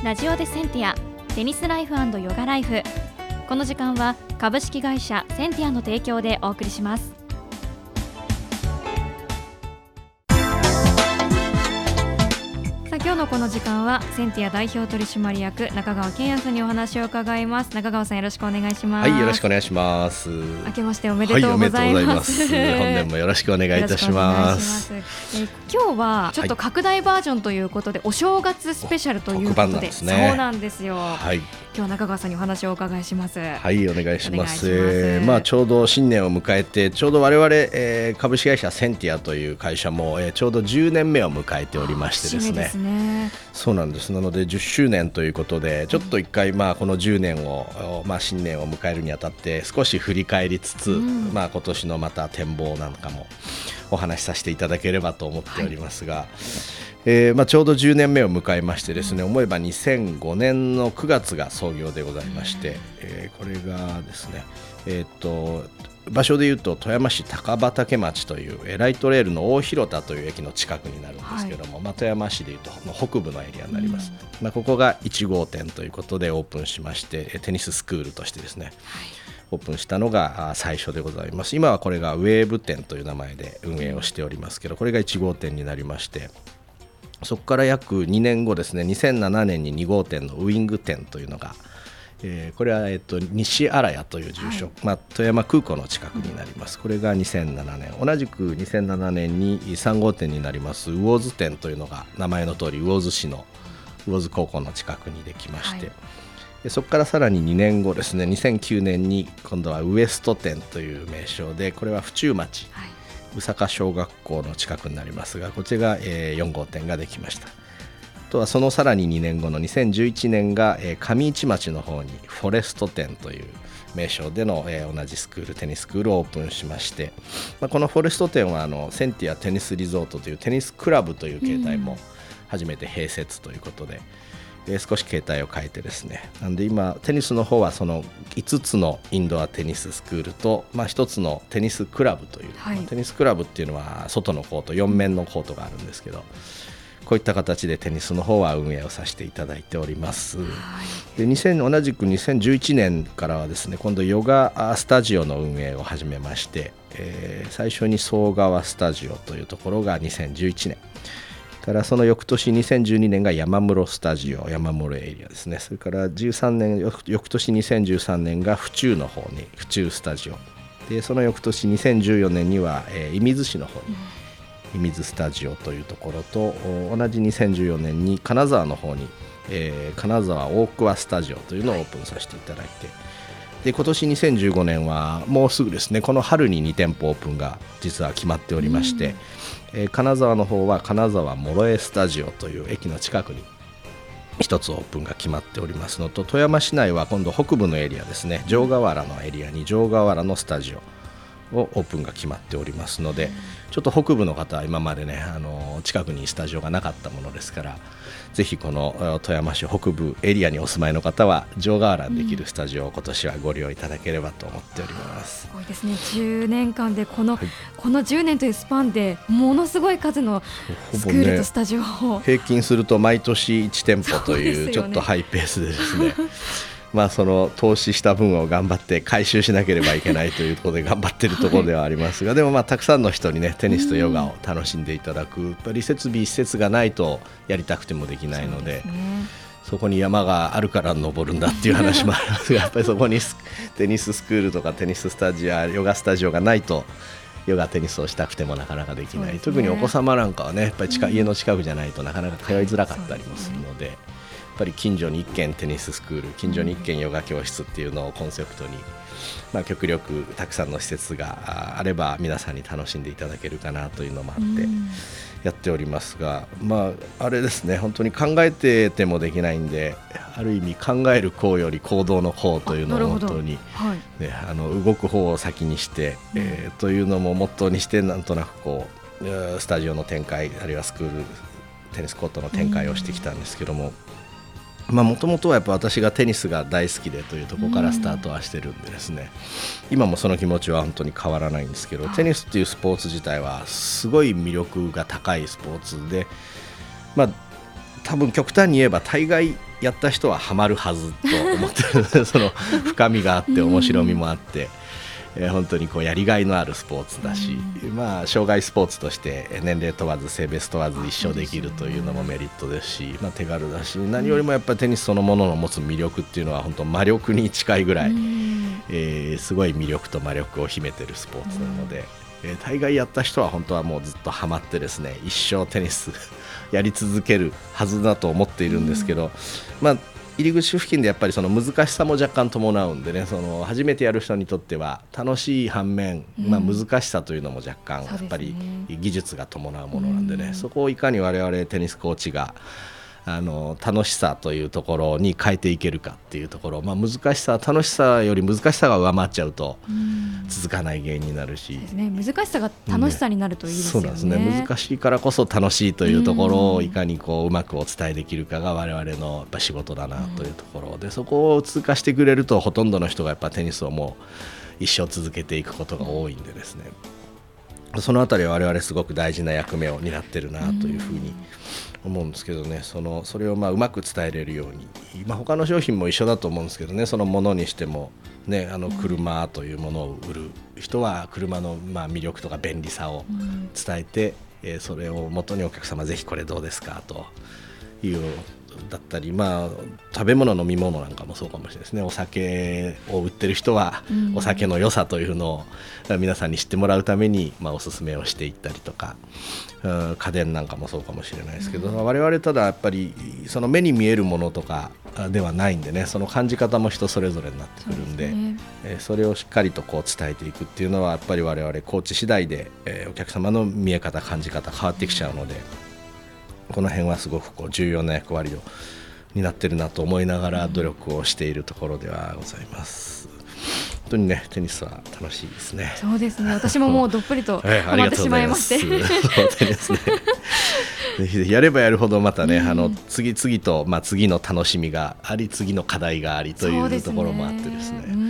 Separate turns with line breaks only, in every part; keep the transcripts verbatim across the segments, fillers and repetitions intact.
ラジオでセンティアテニスライフ&ヨガライフ。この時間は株式会社センティアの提供でお送りします。今日のこの時間はセンティア代表取締役中川健也さんにお話を伺います。中川さん、よろしくお願いします。
はい、よろしくお願いします。
明けましておめでとうございます。
はい、おめでとうございます。本年もよろしくお願いいたします。
え今日はちょっと拡大バージョンということで、はい、お正月スペシャルということ で, で、ね、そうなんですよ、はい、今日は中川さんにお話をお伺いします。
はい、お願いします。えーまあ、ちょうど新年を迎えて、ちょうど我々、えー、株式会社センティアという会社も、えー、ちょうどじゅうねんめを迎えておりましてですね。ですね。そうなんです。なのでじゅっしゅうねんということで、ちょっと一回、まあ、このじゅうねんを、まあ、新年を迎えるにあたって少し振り返りつつ、うんまあ、今年のまた展望なんかもお話しさせていただければと思っておりますが、はいえーまあ、ちょうどじゅうねんめを迎えましてですね、思えばにせんごねんのくがつが創業でございまして、えー、これがですね、えー、っと場所でいうと富山市高畠町というライトレールの大広田という駅の近くになるんですけども、はいまあ、富山市でいうと北部のエリアになります、うんまあ、ここがいち号店ということでオープンしまして、テニススクールとしてですね、はいオープンしたのが最初でございます。今はこれがウェーブ店という名前で運営をしておりますけど、これがいち号店になりまして、そこから約にねんごですね、にせんななねんにに号店のウイング店というのが、えー、これは、えっと、西新谷という住所、はいまあ、富山空港の近くになります。これがにせんななねん、同じくにせんななねんにさん号店になります魚津店というのが、名前の通り魚津市の魚津高校の近くにできまして、はいでそこからさらににねんごですね、にせんきゅうねんに今度はウエスト店という名称で、これは府中町、はい、宇坂小学校の近くになりますが、こちらが、えー、よん号店ができました。あとはそのさらににねんごのにせんじゅういちねんが、えー、上市町の方にフォレスト店という名称での、えー、同じスクールテニススクールをオープンしまして、まあ、このフォレスト店はあのセンティアテニスリゾートというテニスクラブという形態も初めて併設ということで、うん少し形態を変えてですね、なんで今テニスの方はそのいつつのインドアテニススクールと、まあ、ひとつのテニスクラブという、はいまあ、テニスクラブっていうのは外のコートよん面のコートがあるんですけど、こういった形でテニスの方は運営をさせていただいております。はい、でにせん同じくにせんじゅういちねんからはですね、今度ヨガスタジオの運営を始めまして、えー、最初に総川スタジオというところがにせんじゅういちねんからその翌年にせんじゅうにねんが山室スタジオ、山室エリアですね。それからじゅうさんねん、翌年にせんじゅうさんねんが府中の方に府中スタジオで、その翌年にせんじゅうよねんには、えー、射水市の方に射水スタジオというところと、同じにせんじゅうよねんに金沢の方に、えー、金沢大桑スタジオというのをオープンさせていただいて、で今年にせんじゅうごねんはもうすぐですね、この春にに店舗オープンが実は決まっておりまして、えー、金沢の方は金沢諸江スタジオという駅の近くに一つオープンが決まっておりますのと、富山市内は今度北部のエリアですね、城ヶ原のエリアに城ヶ原のスタジオをオープンが決まっておりますので、ちょっと北部の方は今までね、あの近くにスタジオがなかったものですから、ぜひこの富山市北部エリアにお住まいの方は城ヶ原にできるスタジオを今年はご利用いただければと思っております。
すごいですね、じゅうねんかんでこの、はい、このじゅうねんというスパンでものすごい数のスクールとスタジオを、
ね、平均すると毎年いち店舗というちょっとハイペースでですねまあ、その投資した分を頑張って回収しなければいけないというところで頑張っているところではありますが、はい、でもまあたくさんの人にね、テニスとヨガを楽しんでいただく、やっぱり設備施設がないとやりたくてもできないの で, そ, で、ね、そこに山があるから登るんだっていう話もありますが、やっぱりそこにテニススクールとかテニススタジオ、ヨガスタジオがないとヨガテニスをしたくてもなかなかできない、ね、特にお子様なんかはね、やっぱり近、うん、家の近くじゃないとなかなか通いづらかったりもするので、やっぱり近所にいっ軒テニススクール、近所にいっ軒ヨガ教室っていうのをコンセプトに、まあ、極力たくさんの施設があれば皆さんに楽しんでいただけるかなというのもあってやっておりますが、まああれですね、本当に考えててもできないんで、ある意味考える方より行動の方というのを本当に、はいね、あの動く方を先にして、うんえー、というのもモットーにして、なんとなくこうスタジオの展開、あるいはスクールテニスコートの展開をしてきたんですけども、もともとはやっぱ私がテニスが大好きでというところからスタートはしてるんでですね、今もその気持ちは本当に変わらないんですけど、テニスっていうスポーツ自体はすごい魅力が高いスポーツで、まあ多分極端に言えば大概やった人はハマるはずと思ってるその深みがあって面白みもあって、えー、本当にこうやりがいのあるスポーツだし、まあ、障害スポーツとして年齢問わず性別問わず一生できるというのもメリットですし、まあ、手軽だし、何よりもやっぱりテニスそのものの持つ魅力っていうのは本当魔力に近いぐらい、えー、すごい魅力と魔力を秘めてるスポーツなので、えー、大概やった人は本当はもうずっとハマってですね、一生テニスやり続けるはずだと思っているんですけど、まあ入り口付近でやっぱりその難しさも若干伴うんでね、その初めてやる人にとっては楽しい反面、まあ、難しさというのも若干やっぱり技術が伴うものなんでね、そこをいかに我々テニスコーチがあの楽しさというところに変えていけるかっていうところ、まあ、難しさ楽しさより難しさが上回っちゃうと続かない原因になるし、
ですね、難しさが楽しさになるといいですよね。
そうなんですね、難しいからこそ楽しいというところをいかにこううまくお伝えできるかが我々のやっぱ仕事だなというところで、そこを通過してくれるとほとんどの人がやっぱテニスをもう一生続けていくことが多いんでですね、そのあたりは我々すごく大事な役目を担ってるなというふうに思うんですけどね、そのそれをまあうまく伝えれるように、まあ、他の商品も一緒だと思うんですけどね、そのものにしても、ね、あの車というものを売る人は車のまあ魅力とか便利さを伝えて、えー、それを元にお客様ぜひこれどうですかというだったり、まあ、食べ物飲み物なんかもそうかもしれないですね。お酒を売ってる人はお酒の良さというのを皆さんに知ってもらうために、まあ、おすすめをしていったりとか、うん、家電なんかもそうかもしれないですけど、うん、我々ただやっぱりその目に見えるものとかではないんでね、その感じ方も人それぞれになってくるんで、 そうですね、えー、それをしっかりとこう伝えていくっていうのはやっぱり我々コーチ次第で、えー、お客様の見え方感じ方変わってきちゃうので、この辺はすごくこう重要な役割を担ってるなと思いながら努力をしているところではございます。本当にね、テニスは楽しいですね。
そうですね、私ももうどっぷりとハマってしまいまして、
本当にですねぜひぜひやればやるほどまたね、うん、あの次々と、まあ、次の楽しみがあり次の課題がありというところもあってですね、うん、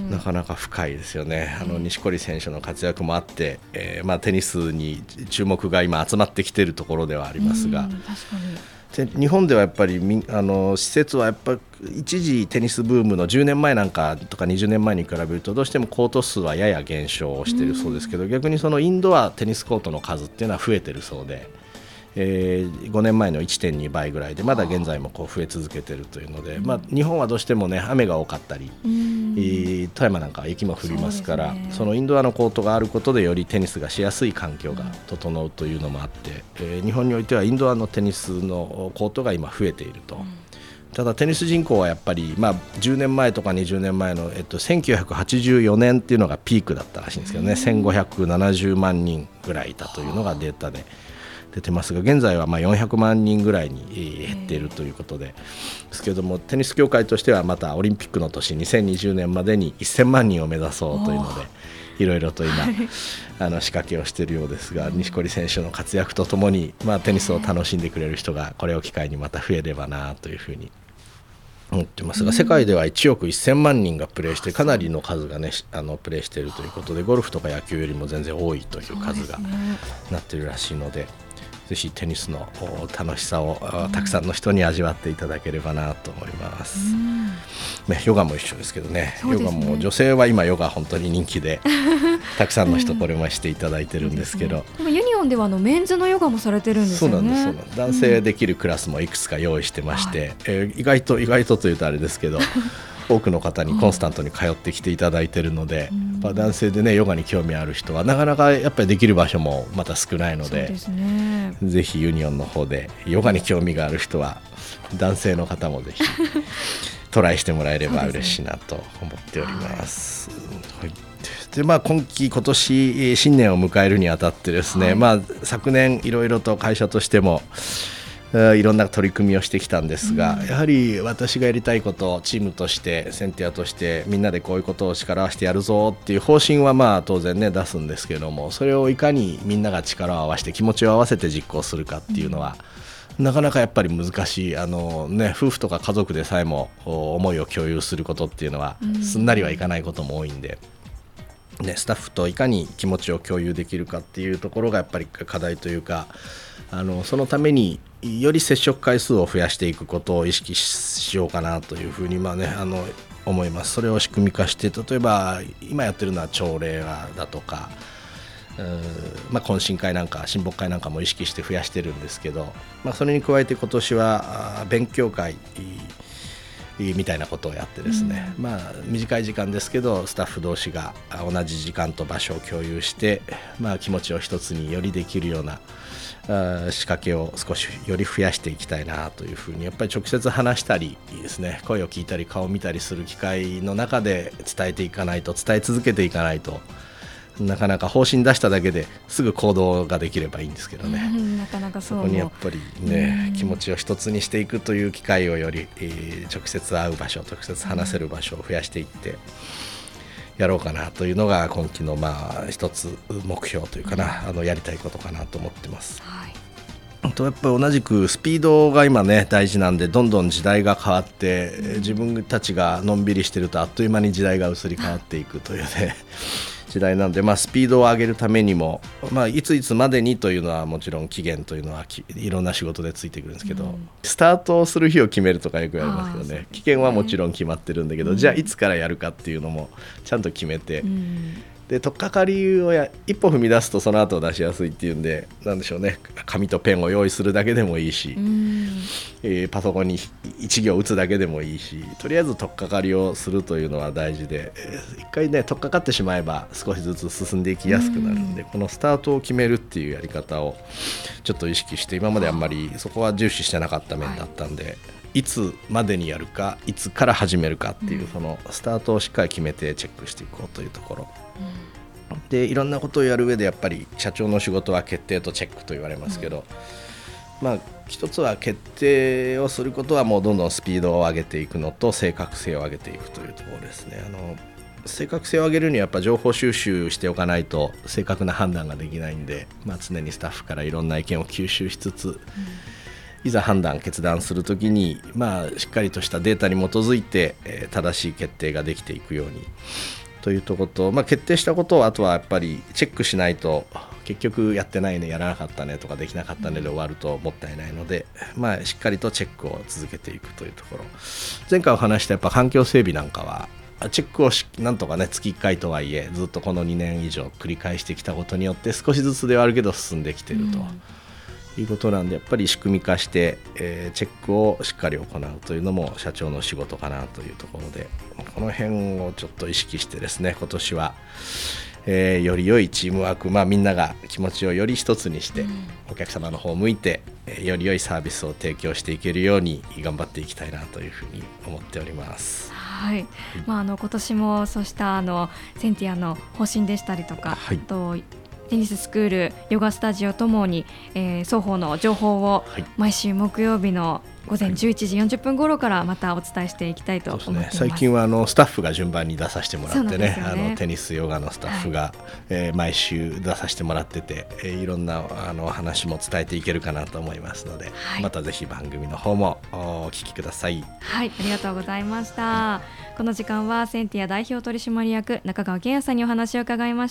なかなか深いですよね。あの錦織選手の活躍もあって、えーまあ、テニスに注目が今集まってきているところではありますが、うん、確かに日本ではやっぱりあの施設はやっぱり一時テニスブームのじゅうねんまえなんかとかにじゅうねんまえに比べるとどうしてもコート数はやや減少しているそうですけど、逆にそのインドアテニスコートの数っていうのは増えているそうで、えー、ごねんまえの いってんに 倍ぐらいでまだ現在もこう増え続けているというので、まあ、日本はどうしても、ね、雨が多かったり、えー、富山なんかは雪も降りますから、 そうですね、そのインドアのコートがあることでよりテニスがしやすい環境が整うというのもあって、えー、日本においてはインドアのテニスのコートが今増えていると、うん、ただテニス人口はやっぱり、まあ、じゅうねんまえとかにじゅうねんまえの、えっと、せんきゅうひゃくはちじゅうよねんっていうのがピークだったらしいんですけどね、せんごひゃくななじゅうまんにんぐらいいたというのがデータで出てますが、現在はまあよんひゃくまんにんぐらいに減っているということでですけども、テニス協会としてはまたオリンピックの年にせんにじゅうねんまでにせんまんにんを目指そうというのでいろいろと今あの仕掛けをしているようですが、錦織選手の活躍とともに、まあ、テニスを楽しんでくれる人がこれを機会にまた増えればなというふうに思ってますが、世界ではいちおくせんまんにんがプレーしてかなりの数が、ね、あのプレーしているということで、ゴルフとか野球よりも全然多いという数がなっているらしいので、ぜひテニスの楽しさをたくさんの人に味わっていただければなと思います、うんね、ヨガも一緒ですけど ね, ねヨガも女性は今ヨガ本当に人気でたくさんの人これもしていただいてるんですけど、
うん、でもユニオンではあのメンズのヨガもされてるんですよね。
そうなんです、そうなんです。男性できるクラスもいくつか用意してまして、うん、えー、意外と意外とというとあれですけど多くの方にコンスタントに通ってきていただいているので、うん、まあ、男性で、ね、ヨガに興味ある人はなかなかやっぱりできる場所もまた少ないの で, そうですね、ぜひユニオンの方でヨガに興味がある人は男性の方もぜひトライしてもらえれば嬉しいなと思っております。はい、でまあ、今期今年新年を迎えるにあたってですね、はい、まあ、昨年いろいろと会社としてもいろんな取り組みをしてきたんですが、うん、やはり私がやりたいことチームとしてセンティアとしてみんなでこういうことを力を合わせてやるぞっていう方針はまあ当然ね出すんですけども、それをいかにみんなが力を合わせて気持ちを合わせて実行するかっていうのは、うん、なかなかやっぱり難しい。あの、ね、夫婦とか家族でさえも思いを共有することっていうのは、うん、すんなりはいかないことも多いんで、 ね、スタッフといかに気持ちを共有できるかっていうところがやっぱり課題というか、あのそのためにより接触回数を増やしていくことを意識しようかなというふうに、まあね、あの思います。それを仕組み化して、例えば今やってるのは朝礼だとか、まあ、懇親会なんか親睦会なんかも意識して増やしてるんですけど、まあ、それに加えて今年は勉強会みたいなことをやってですね、うん、まあ短い時間ですけどスタッフ同士が同じ時間と場所を共有して、まあ、気持ちを一つによりできるような仕掛けを少しより増やしていきたいなというふうに、やっぱり直接話したりですね、声を聞いたり顔を見たりする機会の中で伝えていかないと、伝え続けていかないと、なかなか方針出しただけですぐ行動ができればいいんですけどね、
うん、なかなかそう、
そこにやっぱりね、気持ちを一つにしていくという機会をより、えー、直接会う場所、直接話せる場所を増やしていってやろうかなというのが今期のまあ一つ目標というかな、うん、あのやりたいことかなと思ってます。はい、とやっぱり同じくスピードが今ね大事なんで、どんどん時代が変わって、うん、自分たちがのんびりしてるとあっという間に時代が移り変わっていくというね時代なので、まあ、スピードを上げるためにも、まあ、いついつまでにというのはもちろん期限というのはいろんな仕事でついてくるんですけど、うん、スタートをする日を決めるとかよく言われますけどね、期限はもちろん決まってるんだけど、うん、じゃあいつからやるかっていうのもちゃんと決めて、うん、で取っかかりをや一歩踏み出すとその後を出しやすいっていうんで、なんでしょうね、紙とペンを用意するだけでもいいし、うん、えー、パソコンに一行打つだけでもいいし、とりあえず取っかかりをするというのは大事で、えー、一回ね取っかかってしまえば少しずつ進んでいきやすくなるんで、うん、このスタートを決めるっていうやり方をちょっと意識して、今まであんまりそこは重視してなかった面だったんで、はい、いつまでにやるかいつから始めるかっていう、うん、そのスタートをしっかり決めてチェックしていこうというところ、うん、でいろんなことをやる上でやっぱり社長の仕事は決定とチェックと言われますけど、うん、まあ一つは決定をすることはもうどんどんスピードを上げていくのと正確性を上げていくというところですね。あの正確性を上げるにはやっぱ情報収集しておかないと正確な判断ができないんで、まあ、常にスタッフからいろんな意見を吸収しつつ、うん、いざ判断決断するときに、まあ、しっかりとしたデータに基づいて、えー、正しい決定ができていくようにというところと、まあ、決定したことをあとはやっぱりチェックしないと、結局やってないね、やらなかったねとかできなかったねで終わるともったいないので、まあ、しっかりとチェックを続けていくというところ、前回お話したやっぱ環境整備なんかはチェックをしなんとかね月いっかいとはいえずっとこのにねん以上繰り返してきたことによって少しずつではあるけど進んできていると、うん、いうことなんで、やっぱり仕組み化して、えー、チェックをしっかり行うというのも社長の仕事かなというところで、この辺をちょっと意識してですね、今年は、えー、より良いチームワーク、まあ、みんなが気持ちをより一つにして、うん、お客様の方を向いて、えー、より良いサービスを提供していけるように頑張っていきたいなというふうに思っております。
はい、まあ、あの今年もそうしたあのセンティアの方針でしたりとか、はい、とテニススクール、ヨガスタジオともに、えー、双方の情報を毎週木曜日の午前じゅういちじよんじゅっぷん頃からまたお伝えしていきたいと思っています。
最近はあのスタッフが順番に出させてもらって ね, ねあのテニスヨガのスタッフが、はい、えー、毎週出させてもらってて、えー、いろんなあの話も伝えていけるかなと思いますので、はい、またぜひ番組の方もお聞きください。
はい、ありがとうございました。この時間はセンティア代表取締役中川健也さんにお話を伺いました。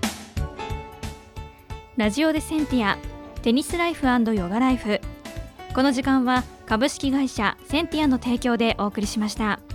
ラジオでセンティアテニスライフ&ヨガライフ、この時間は株式会社センティアの提供でお送りしました。